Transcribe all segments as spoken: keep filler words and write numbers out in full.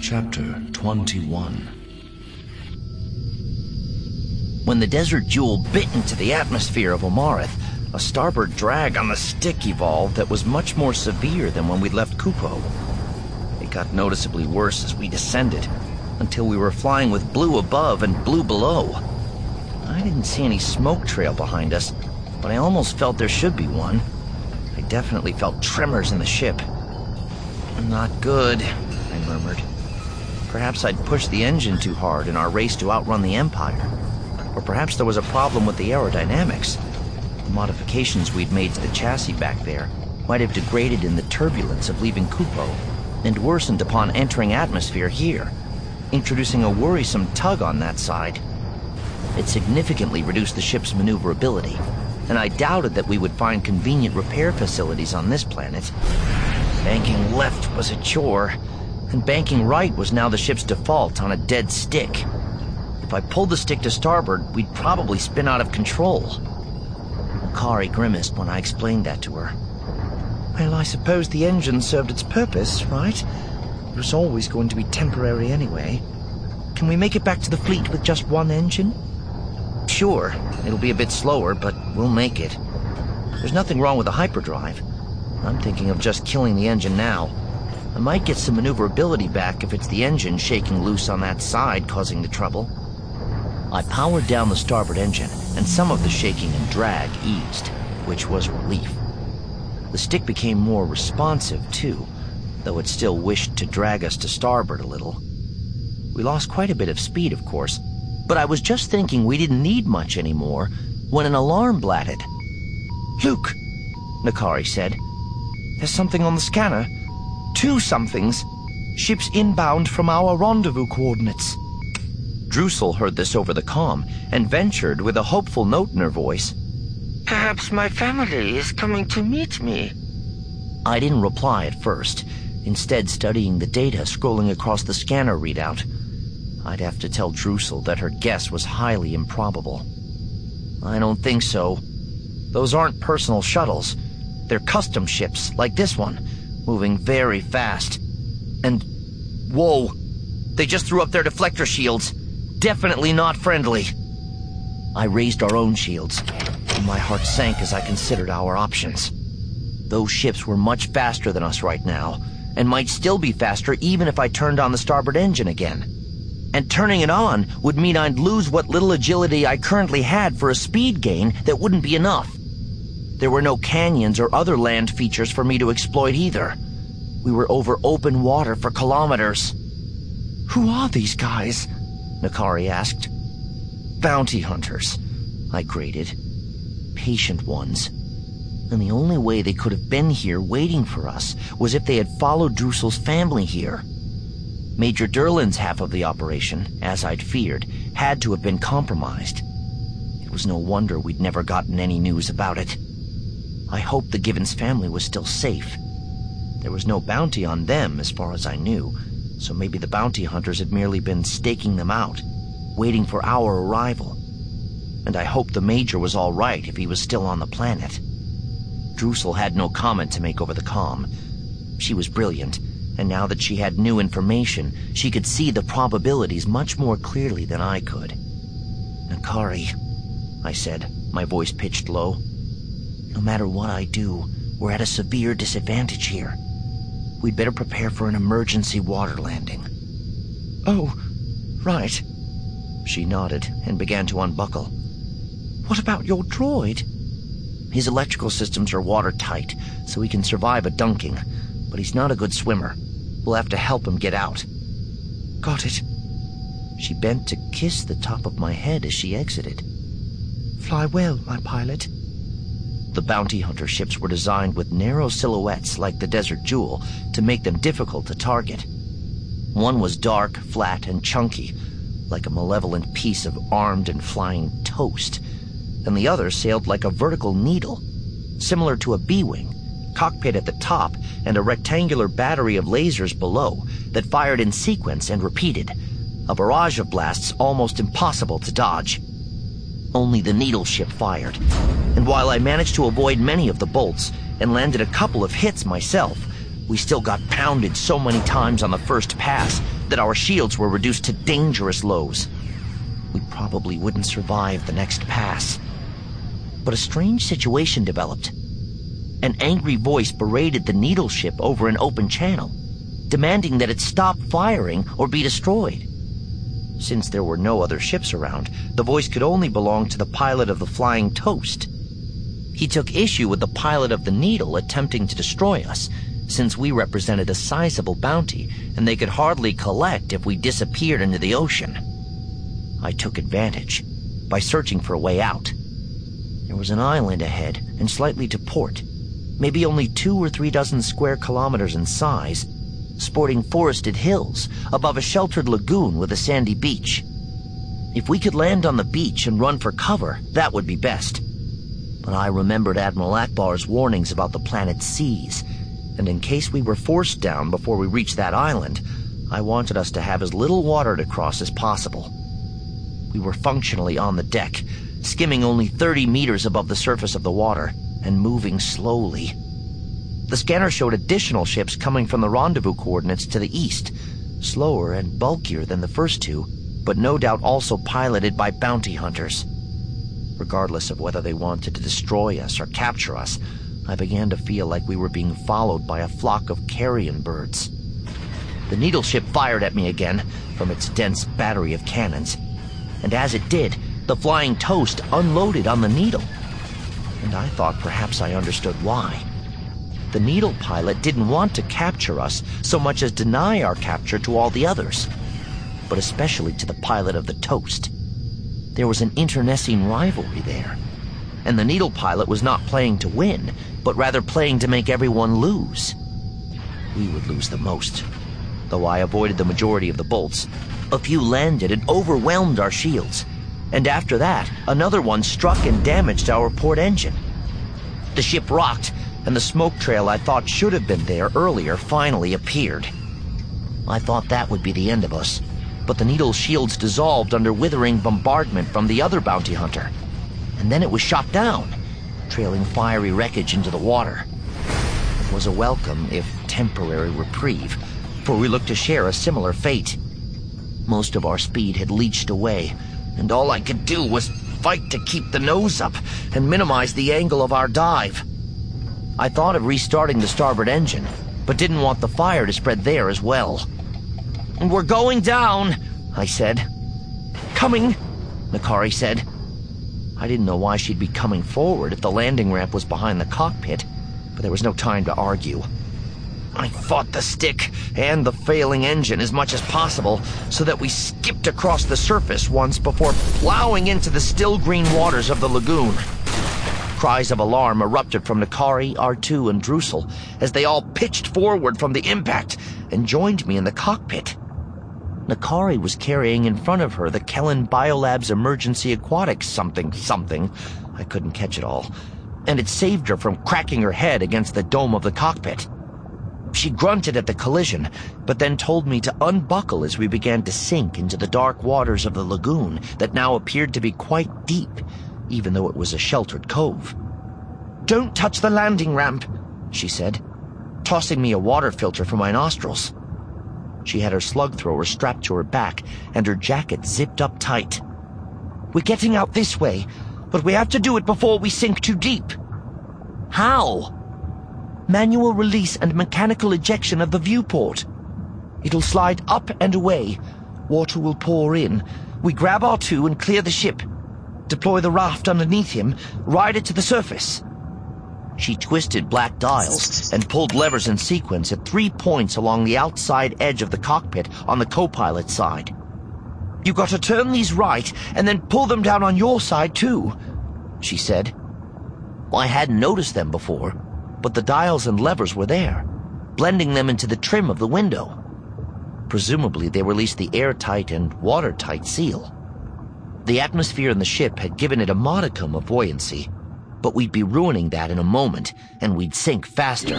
Chapter twenty-one. When the Desert Jewel bit into the atmosphere of Omarith, a starboard drag on the stick evolved that was much more severe than when we left Kupo. It got noticeably worse as we descended, until we were flying with blue above and blue below. I didn't see any smoke trail behind us, but I almost felt there should be one. I definitely felt tremors in the ship. Not good, I murmured. Perhaps I'd pushed the engine too hard in our race to outrun the Empire. Or perhaps there was a problem with the aerodynamics. The modifications we'd made to the chassis back there might have degraded in the turbulence of leaving Kupo, and worsened upon entering atmosphere here, introducing a worrisome tug on that side. It significantly reduced the ship's maneuverability, and I doubted that we would find convenient repair facilities on this planet. Banking left was a chore, and banking right was now the ship's default on a dead stick. If I pulled the stick to starboard, we'd probably spin out of control. Makari grimaced when I explained that to her. Well, I suppose the engine served its purpose, right? It was always going to be temporary anyway. Can we make it back to the fleet with just one engine? Sure, it'll be a bit slower, but we'll make it. There's nothing wrong with the hyperdrive. I'm thinking of just killing the engine now. I might get some maneuverability back if it's the engine shaking loose on that side causing the trouble. I powered down the starboard engine, and some of the shaking and drag eased, which was relief. The stick became more responsive, too, though it still wished to drag us to starboard a little. We lost quite a bit of speed, of course, but I was just thinking we didn't need much anymore when an alarm blatted. Luke, Nakari said. There's something on the scanner. Two somethings. Ships inbound from our rendezvous coordinates. Drusel heard this over the comm and ventured with a hopeful note in her voice. Perhaps my family is coming to meet me. I didn't reply at first, instead studying the data scrolling across the scanner readout. I'd have to tell Drusel that her guess was highly improbable. I don't think so. Those aren't personal shuttles. They're custom ships, like this one, moving very fast. And, whoa, they just threw up their deflector shields. Definitely not friendly. I raised our own shields, and my heart sank as I considered our options. Those ships were much faster than us right now, and might still be faster even if I turned on the starboard engine again. And turning it on would mean I'd lose what little agility I currently had for a speed gain that wouldn't be enough. There were no canyons or other land features for me to exploit either. We were over open water for kilometers. Who are these guys? Nakari asked. Bounty hunters, I graded. Patient ones. And the only way they could have been here waiting for us was if they had followed Drusel's family here. Major Durlin's half of the operation, as I'd feared, had to have been compromised. It was no wonder we'd never gotten any news about it. I hoped the Givens family was still safe. There was no bounty on them as far as I knew, so maybe the bounty hunters had merely been staking them out, waiting for our arrival. And I hoped the Major was all right if he was still on the planet. Drusel had no comment to make over the comm. She was brilliant, and now that she had new information, she could see the probabilities much more clearly than I could. Nakari, I said, my voice pitched low. No matter what I do, we're at a severe disadvantage here. We'd better prepare for an emergency water landing. Oh, right. She nodded and began to unbuckle. What about your droid? His electrical systems are watertight, so he can survive a dunking, but he's not a good swimmer. We'll have to help him get out. Got it. She bent to kiss the top of my head as she exited. Fly well, my pilot. The bounty hunter ships were designed with narrow silhouettes like the Desert Jewel to make them difficult to target. One was dark, flat, and chunky, like a malevolent piece of armed and flying toast, and the other sailed like a vertical needle, similar to a B-wing, cockpit at the top and a rectangular battery of lasers below that fired in sequence and repeated, a barrage of blasts almost impossible to dodge. Only the needle ship fired, and while I managed to avoid many of the bolts and landed a couple of hits myself, we still got pounded so many times on the first pass that our shields were reduced to dangerous lows. We probably wouldn't survive the next pass. But a strange situation developed. An angry voice berated the Needle ship over an open channel, demanding that it stop firing or be destroyed. Since there were no other ships around, the voice could only belong to the pilot of the Flying Toast. He took issue with the pilot of the Needle attempting to destroy us, since we represented a sizable bounty and they could hardly collect if we disappeared into the ocean. I took advantage by searching for a way out. There was an island ahead and slightly to port, maybe only two or three dozen square kilometers in size, sporting forested hills above a sheltered lagoon with a sandy beach. If we could land on the beach and run for cover, that would be best. But I remembered Admiral Akbar's warnings about the planet's seas, and in case we were forced down before we reached that island, I wanted us to have as little water to cross as possible. We were functionally on the deck, skimming only thirty meters above the surface of the water, and moving slowly. The scanner showed additional ships coming from the rendezvous coordinates to the east, slower and bulkier than the first two, but no doubt also piloted by bounty hunters. Regardless of whether they wanted to destroy us or capture us, I began to feel like we were being followed by a flock of carrion birds. The Needle ship fired at me again from its dense battery of cannons, and as it did, the Flying Toast unloaded on the Needle. And I thought perhaps I understood why. The Needle pilot didn't want to capture us so much as deny our capture to all the others, but especially to the pilot of the Toast. There was an internecine rivalry there, and the Needle pilot was not playing to win, but rather playing to make everyone lose. We would lose the most, though I avoided the majority of the bolts. A few landed and overwhelmed our shields, and after that, another one struck and damaged our port engine. The ship rocked, and the smoke trail I thought should have been there earlier finally appeared. I thought that would be the end of us, but the Needle's shields dissolved under withering bombardment from the other bounty hunter, and then it was shot down, trailing fiery wreckage into the water. It was a welcome, if temporary, reprieve, for we looked to share a similar fate. Most of our speed had leached away, and all I could do was fight to keep the nose up and minimize the angle of our dive. I thought of restarting the starboard engine, but didn't want the fire to spread there as well. "We're going down," I said. "Coming," Nakari said. I didn't know why she'd be coming forward if the landing ramp was behind the cockpit, but there was no time to argue. I fought the stick and the failing engine as much as possible so that we skipped across the surface once before plowing into the still green waters of the lagoon. Cries of alarm erupted from Nakari, R two, and Drusel as they all pitched forward from the impact and joined me in the cockpit. Nakari was carrying in front of her the Kellen Biolab's emergency aquatics something something. I couldn't catch it all, and it saved her from cracking her head against the dome of the cockpit. She grunted at the collision, but then told me to unbuckle as we began to sink into the dark waters of the lagoon that now appeared to be quite deep, even though it was a sheltered cove. "Don't touch the landing ramp," she said, tossing me a water filter for my nostrils. She had her slug thrower strapped to her back and her jacket zipped up tight. "We're getting out this way, but we have to do it before we sink too deep." "How?" "Manual release and mechanical ejection of the viewport. It'll slide up and away. Water will pour in. We grab R two and clear the ship. Deploy the raft underneath him, ride it to the surface." She twisted black dials and pulled levers in sequence at three points along the outside edge of the cockpit on the co-pilot side. "You got to turn these right and then pull them down on your side too," she said. I hadn't noticed them before, but the dials and levers were there, blending them into the trim of the window. Presumably they released the airtight and watertight seal. The atmosphere in the ship had given it a modicum of buoyancy, but we'd be ruining that in a moment, and we'd sink faster.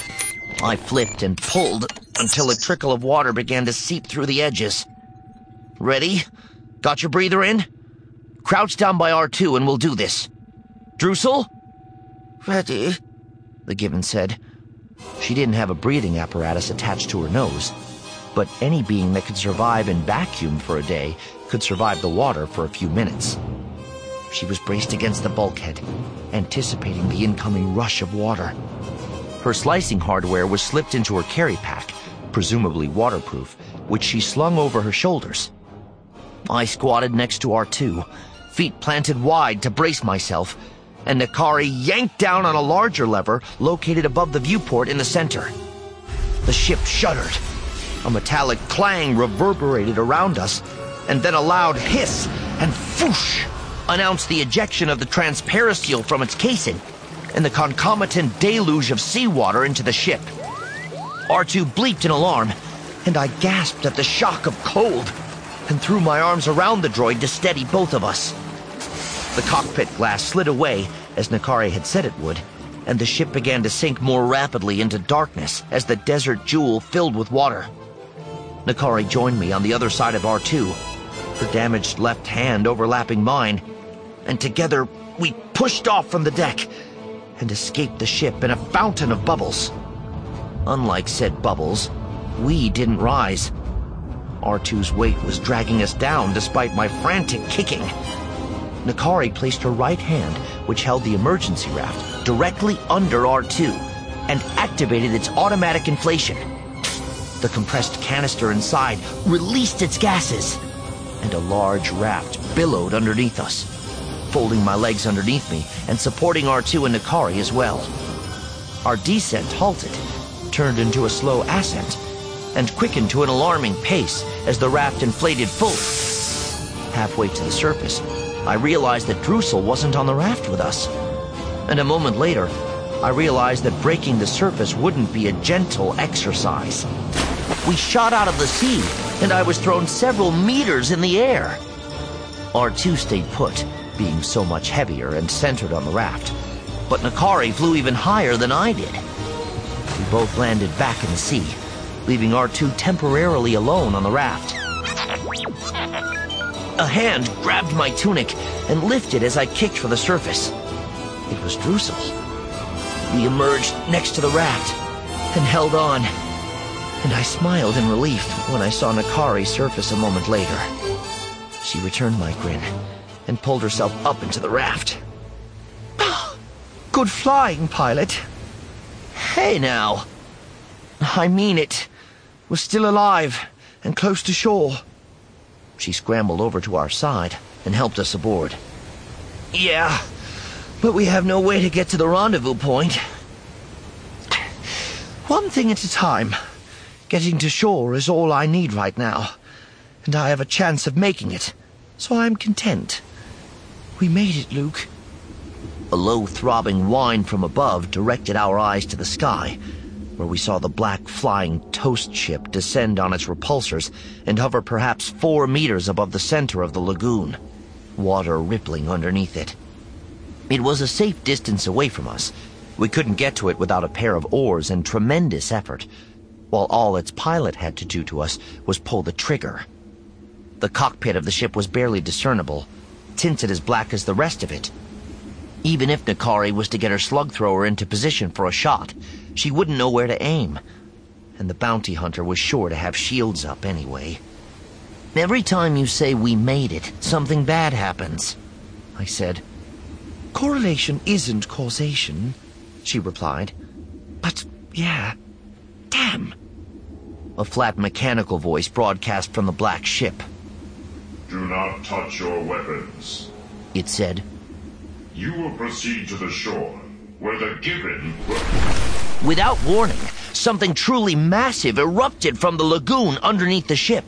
I flipped and pulled until a trickle of water began to seep through the edges. "Ready? Got your breather in? Crouch down by R two and we'll do this. Drusel?" "Ready," the Given said. She didn't have a breathing apparatus attached to her nose. but any being that could survive in vacuum for a day could survive the water for a few minutes. She was braced against the bulkhead, anticipating the incoming rush of water. Her slicing hardware was slipped into her carry pack, presumably waterproof, which she slung over her shoulders. I squatted next to R two, feet planted wide to brace myself, and N'Kari yanked down on a larger lever located above the viewport in the center. The ship shuddered. A metallic clang reverberated around us, and then a loud hiss and whoosh announced the ejection of the transperistyle from its casing and the concomitant deluge of seawater into the ship. R two bleeped in alarm, and I gasped at the shock of cold and threw my arms around the droid to steady both of us. The cockpit glass slid away, as N'Kari had said it would, and the ship began to sink more rapidly into darkness as the desert jewel filled with water. N'Kari joined me on the other side of R two, her damaged left hand overlapping mine, and together we pushed off from the deck and escaped the ship in a fountain of bubbles. Unlike said bubbles, we didn't rise. R two's weight was dragging us down despite my frantic kicking. N'Kari placed her right hand, which held the emergency raft, directly under R two and activated its automatic inflation. The compressed canister inside released its gases, and a large raft billowed underneath us, folding my legs underneath me and supporting R two and N'Kari as well. Our descent halted, turned into a slow ascent, and quickened to an alarming pace as the raft inflated fully. Halfway to the surface, I realized that Drusel wasn't on the raft with us. And a moment later, I realized that breaking the surface wouldn't be a gentle exercise. We shot out of the sea, and I was thrown several meters in the air. R two stayed put, being so much heavier and centered on the raft, but N'Kari flew even higher than I did. We both landed back in the sea, leaving R two temporarily alone on the raft. A hand grabbed my tunic and lifted as I kicked for the surface. It was Drusel. We emerged next to the raft and held on, and I smiled in relief when I saw N'Kari surface a moment later. She returned my grin and pulled herself up into the raft. Good flying, pilot. Hey now. I mean it. We're still alive and close to shore. She scrambled over to our side and helped us aboard. Yeah, but we have no way to get to the rendezvous point. One thing at a time. Getting to shore is all I need right now, and I have a chance of making it, so I'm content. We made it, Luke. A low throbbing whine from above directed our eyes to the sky, where we saw the black flying toast ship descend on its repulsors and hover perhaps four meters above the center of the lagoon, water rippling underneath it. It was a safe distance away from us. We couldn't get to it without a pair of oars and tremendous effort, while all its pilot had to do to us was pull the trigger. The cockpit of the ship was barely discernible, tinted as black as the rest of it. Even if N'Kari was to get her slug thrower into position for a shot, she wouldn't know where to aim, and the bounty hunter was sure to have shields up anyway. Every time you say we made it, something bad happens, I said. Correlation isn't causation, she replied. But, yeah, damn. A flat mechanical voice broadcast from the black ship. Do not touch your weapons, it said. You will proceed to the shore, where the Gibbon will... Without warning, something truly massive erupted from the lagoon underneath the ship.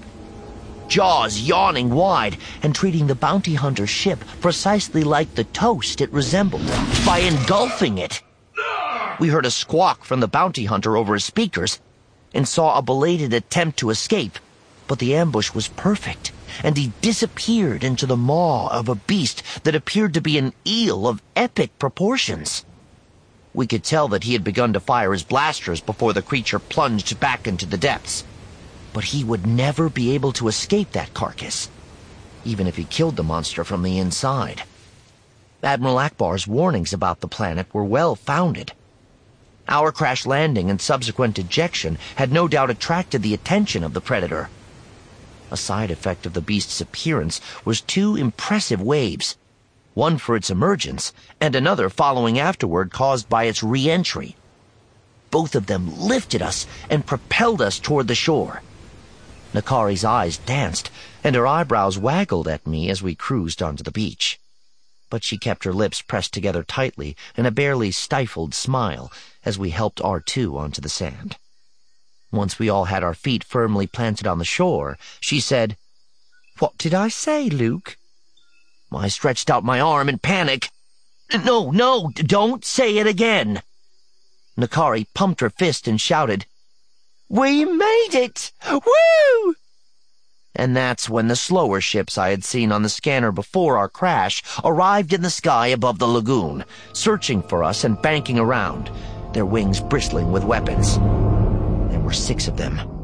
Jaws yawning wide and treating the bounty hunter's ship precisely like the toast it resembled, by engulfing it. We heard a squawk from the bounty hunter over his speakers and saw a belated attempt to escape, but the ambush was perfect, and he disappeared into the maw of a beast that appeared to be an eel of epic proportions. We could tell that he had begun to fire his blasters before the creature plunged back into the depths. But he would never be able to escape that carcass, even if he killed the monster from the inside. Admiral Akbar's warnings about the planet were well founded. Our crash landing and subsequent ejection had no doubt attracted the attention of the Predator. A side effect of the beast's appearance was two impressive waves, one for its emergence and another following afterward caused by its re-entry. Both of them lifted us and propelled us toward the shore. Nakari's eyes danced, and her eyebrows waggled at me as we cruised onto the beach. But she kept her lips pressed together tightly in a barely stifled smile as we helped R two onto the sand. Once we all had our feet firmly planted on the shore, she said, "What did I say, Luke?" I stretched out my arm in panic. "No, no, don't say it again." Nakari pumped her fist and shouted, "We made it! Woo!" And that's when the slower ships I had seen on the scanner before our crash arrived in the sky above the lagoon, searching for us and banking around, their wings bristling with weapons. There were six of them.